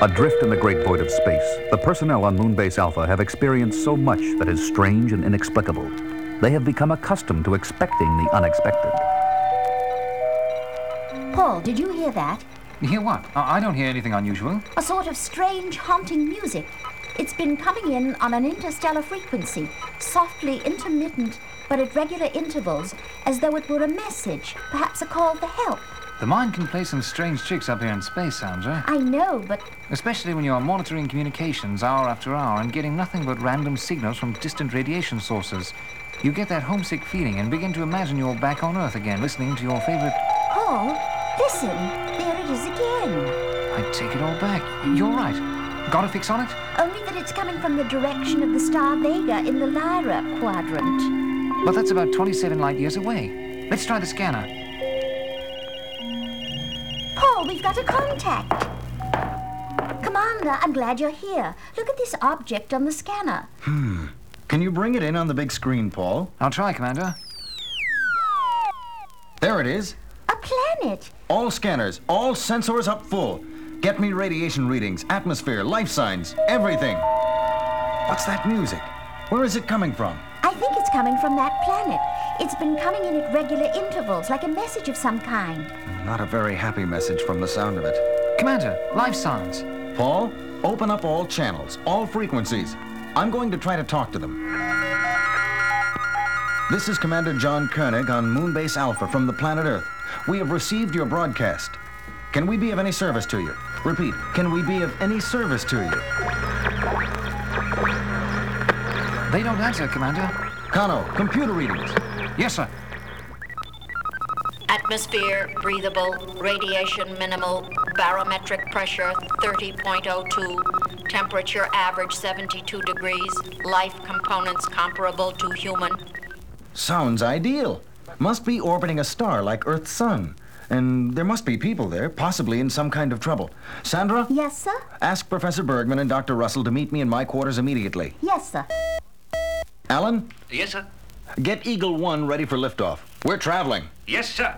Adrift in the great void of space, the personnel on Moonbase Alpha have experienced so much that is strange and inexplicable. They have become accustomed to expecting the unexpected. Paul, did you hear that? Hear what? I don't hear anything unusual. A sort of strange, haunting music. It's been coming in on an interstellar frequency, softly intermittent, but at regular intervals, as though it were a message, perhaps a call for help. The mind can play some strange tricks up here in space, Sandra. I know, but... Especially when you are monitoring communications hour after hour and getting nothing but random signals from distant radiation sources. You get that homesick feeling and begin to imagine you're back on Earth again, listening to your favorite... Paul, listen. There it is again. I take it all back. You're right. Got a fix on it? Only that it's coming from the direction of the star Vega in the Lyra quadrant. But that's about 27 light years away. Let's try the scanner. Paul, we've got a contact. Commander, I'm glad you're here. Look at this object on the scanner. Can you bring it in on the big screen, Paul? I'll try, Commander. There it is. A planet. All scanners, all sensors up full. Get me radiation readings, atmosphere, life signs, everything. What's that music? Where is it coming from? I think it's coming from that planet. It's been coming in at regular intervals, like a message of some kind. Not a very happy message from the sound of it. Commander, life signs. Paul, open up all channels, all frequencies. I'm going to try to talk to them. This is Commander John Koenig on Moonbase Alpha from the planet Earth. We have received your broadcast. Can we be of any service to you? Repeat, can we be of any service to you? They don't answer, Commander. Kano, computer readings. Yes, sir. Atmosphere breathable, radiation minimal, barometric pressure 30.02, temperature average 72 degrees, life components comparable to human. Sounds ideal. Must be orbiting a star like Earth's sun. And there must be people there, possibly in some kind of trouble. Sandra? Yes, sir? Ask Professor Bergman and Dr. Russell to meet me in my quarters immediately. Yes, sir. Alan? Yes, sir. Get Eagle 1 ready for liftoff. We're traveling. Yes, sir.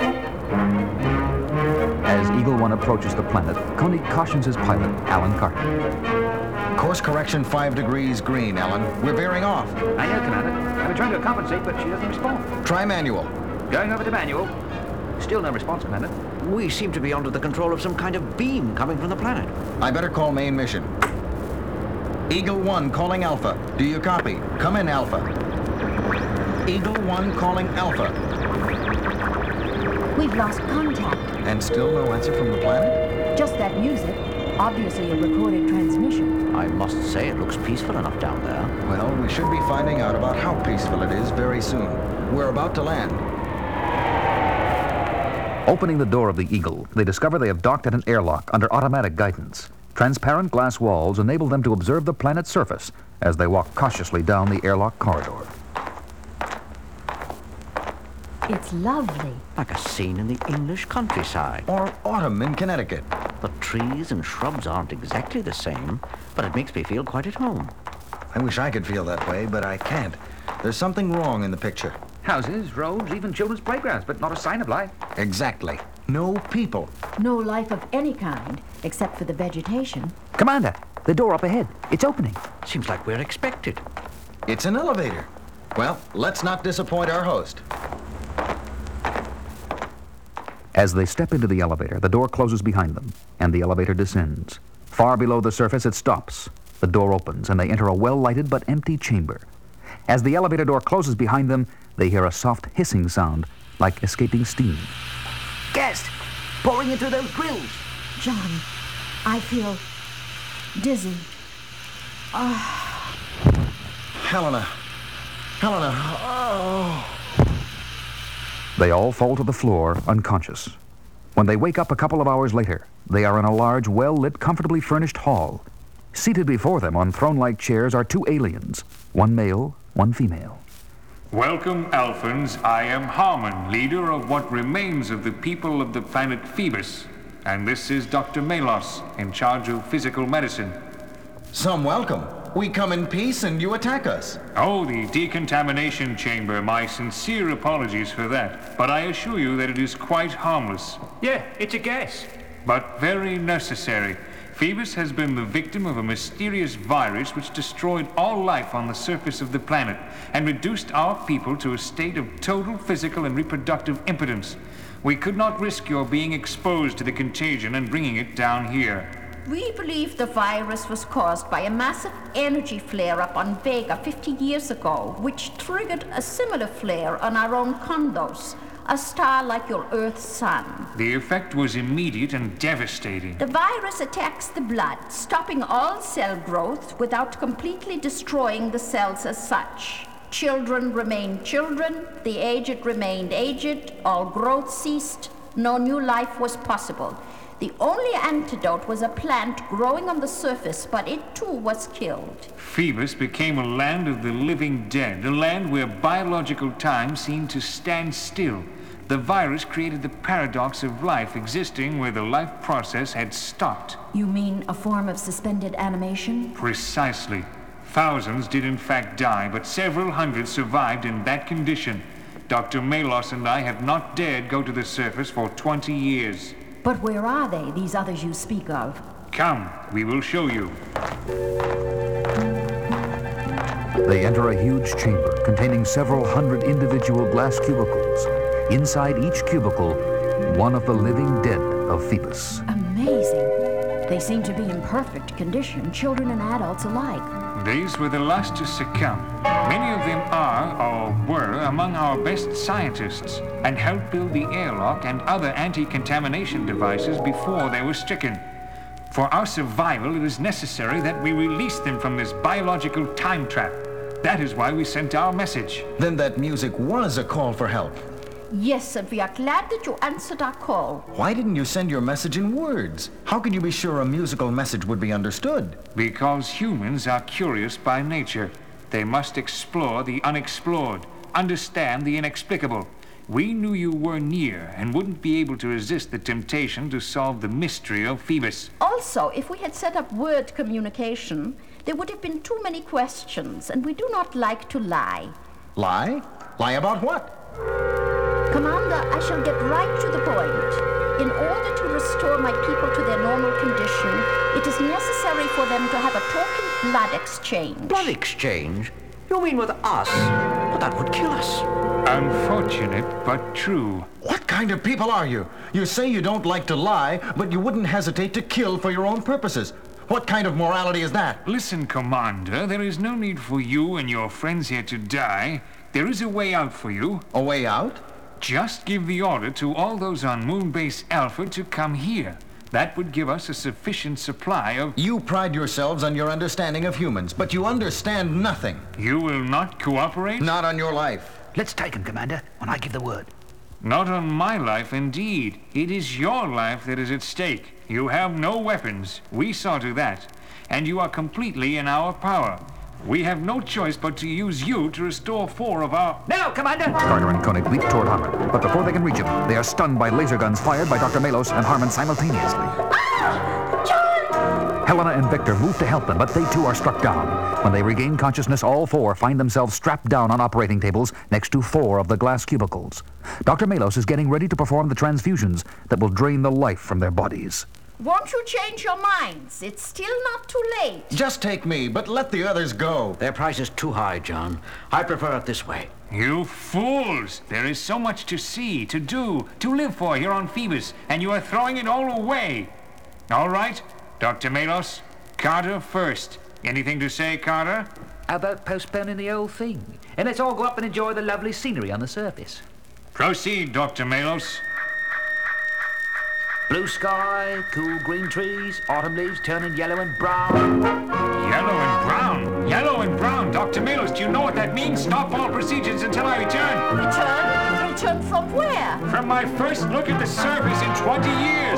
As Eagle 1 approaches the planet, Koenig cautions his pilot, Alan Carter. Course correction 5 degrees green, Alan. We're veering off. I know, Commander. I've been trying to compensate, but she doesn't respond. Try manual. Going over to manual. Still no response, Commander. We seem to be under the control of some kind of beam coming from the planet. I better call main mission. Eagle 1 calling Alpha. Do you copy? Come in, Alpha. Eagle 1 calling Alpha. We've lost contact. And still no answer from the planet? Just that music. Obviously a recorded transmission. I must say it looks peaceful enough down there. Well, we should be finding out about how peaceful it is very soon. We're about to land. Opening the door of the Eagle, they discover they have docked at an airlock under automatic guidance. Transparent glass walls enable them to observe the planet's surface as they walk cautiously down the airlock corridor. It's lovely. Like a scene in the English countryside. Or autumn in Connecticut. The trees and shrubs aren't exactly the same, but it makes me feel quite at home. I wish I could feel that way, but I can't. There's something wrong in the picture. Houses, roads, even children's playgrounds, but not a sign of life. Exactly. No people. No life of any kind, except for the vegetation. Commander, the door up ahead. It's opening. Seems like we're expected. It's an elevator. Well, let's not disappoint our host. As they step into the elevator, the door closes behind them, and the elevator descends. Far below the surface, it stops. The door opens, and they enter a well-lighted but empty chamber. As the elevator door closes behind them, they hear a soft hissing sound, like escaping steam. Gas! Pouring into those grills! John, I feel dizzy. Helena. Oh. They all fall to the floor, unconscious. When they wake up a couple of hours later, they are in a large, well-lit, comfortably furnished hall. Seated before them on throne-like chairs are two aliens, one male, one female. Welcome, Alphans. I am Harmon, leader of what remains of the people of the planet Phoebus. And this is Dr. Melos, in charge of physical medicine. Some welcome. We come in peace and you attack us. Oh, the decontamination chamber. My sincere apologies for that. But I assure you that it is quite harmless. Yeah, it's a gas. But very necessary. Phoebus has been the victim of a mysterious virus which destroyed all life on the surface of the planet and reduced our people to a state of total physical and reproductive impotence. We could not risk your being exposed to the contagion and bringing it down here. We believe the virus was caused by a massive energy flare-up on Vega 50 years ago, which triggered a similar flare on our own Kondos, a star like your Earth's sun. The effect was immediate and devastating. The virus attacks the blood, stopping all cell growth without completely destroying the cells as such. Children remained children, the aged remained aged, all growth ceased, no new life was possible. The only antidote was a plant growing on the surface, but it too was killed. Phoebus became a land of the living dead, a land where biological time seemed to stand still. The virus created the paradox of life existing where the life process had stopped. You mean a form of suspended animation? Precisely. Thousands did in fact die, but several hundred survived in that condition. Dr. Melos and I have not dared go to the surface for 20 years. But where are they, these others you speak of? Come, we will show you. They enter a huge chamber containing several hundred individual glass cubicles. Inside each cubicle, one of the living dead of Phoebus. Amazing. They seem to be in perfect condition, children and adults alike. These were the last to succumb. Many of them are, or were, among our best scientists and helped build the airlock and other anti-contamination devices before they were stricken. For our survival, it is necessary that we release them from this biological time trap. That is why we sent our message. Then that music was a call for help. Yes, and we are glad that you answered our call. Why didn't you send your message in words? How could you be sure a musical message would be understood? Because humans are curious by nature. They must explore the unexplored, understand the inexplicable. We knew you were near and wouldn't be able to resist the temptation to solve the mystery of Phoebus. Also, if we had set up word communication, there would have been too many questions, and we do not like to lie. Lie? Lie about what? Commander, I shall get right to the point. In order to restore my people to their normal condition, it is necessary for them to have a talking blood exchange. Blood exchange? You mean with us? But that would kill us. Unfortunate, but true. What kind of people are you? You say you don't like to lie, but you wouldn't hesitate to kill for your own purposes. What kind of morality is that? Listen, Commander, there is no need for you and your friends here to die. There is a way out for you. A way out? Just give the order to all those on Moonbase Alpha to come here. That would give us a sufficient supply of... You pride yourselves on your understanding of humans, but you understand nothing. You will not cooperate? Not on your life. Let's take him, Commander, when I give the word. Not on my life, indeed. It is your life that is at stake. You have no weapons. We saw to that. And you are completely in our power. We have no choice but to use you to restore 4 of our... Now, Commander! Carter and Koenig leap toward Harmon, but before they can reach him, they are stunned by laser guns fired by Dr. Melos and Harmon simultaneously. Helena and Victor move to help them, but they too are struck down. When they regain consciousness, all 4 find themselves strapped down on operating tables next to 4 of the glass cubicles. Dr. Melos is getting ready to perform the transfusions that will drain the life from their bodies. Won't you change your minds? It's still not too late. Just take me, but let the others go. Their price is too high, John. I prefer it this way. You fools! There is so much to see, to do, to live for here on Phoebus, and you are throwing it all away. All right, Dr. Melos, Carter first. Anything to say, Carter? How about postponing the whole thing? And let's all go up and enjoy the lovely scenery on the surface. Proceed, Dr. Melos. Blue sky, cool green trees, autumn leaves turning yellow and brown. Yellow and brown. Yellow and brown. Dr. Melos, do you know what that means? Stop all procedures until I return. Return? Return from where? From my first look at the surface in 20 years.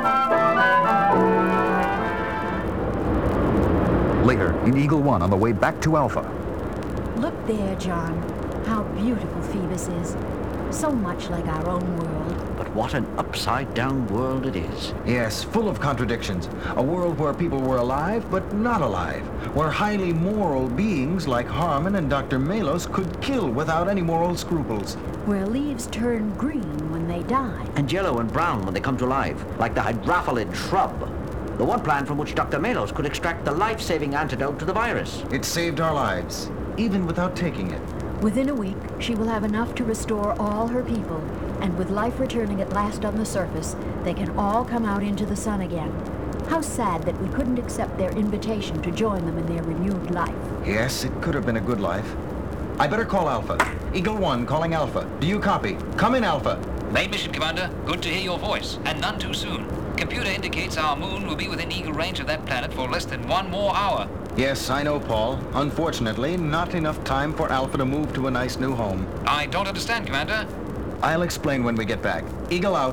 Later, in Eagle 1 on the way back to Alpha. Look there, John. How beautiful Phoebus is. So much like our own world. But what an upside-down world it is. Yes, full of contradictions. A world where people were alive, but not alive. Where highly moral beings like Harmon and Dr. Melos could kill without any moral scruples. Where leaves turn green when they die. And yellow and brown when they come to life, like the hydrophyllid shrub. The one plant from which Dr. Melos could extract the life-saving antidote to the virus. It saved our lives, even without taking it. Within a week, she will have enough to restore all her people, and with life returning at last on the surface, they can all come out into the sun again. How sad that we couldn't accept their invitation to join them in their renewed life. Yes, it could have been a good life. I better call Alpha. Eagle 1 calling Alpha. Do you copy? Come in, Alpha. Main mission, Commander. Good to hear your voice, and none too soon. Computer indicates our moon will be within eagle range of that planet for less than 1 more hour. Yes, I know, Paul. Unfortunately, not enough time for Alpha to move to a nice new home. I don't understand, Commander. I'll explain when we get back. Eagle out.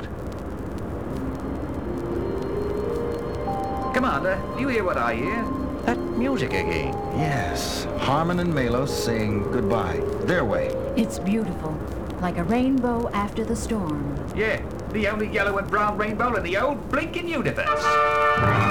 Commander, do you hear what I hear? That music again. Yes, Harmon and Melos saying goodbye. Their way. It's beautiful, like a rainbow after the storm. Yeah, the only yellow and brown rainbow in the old blinking universe.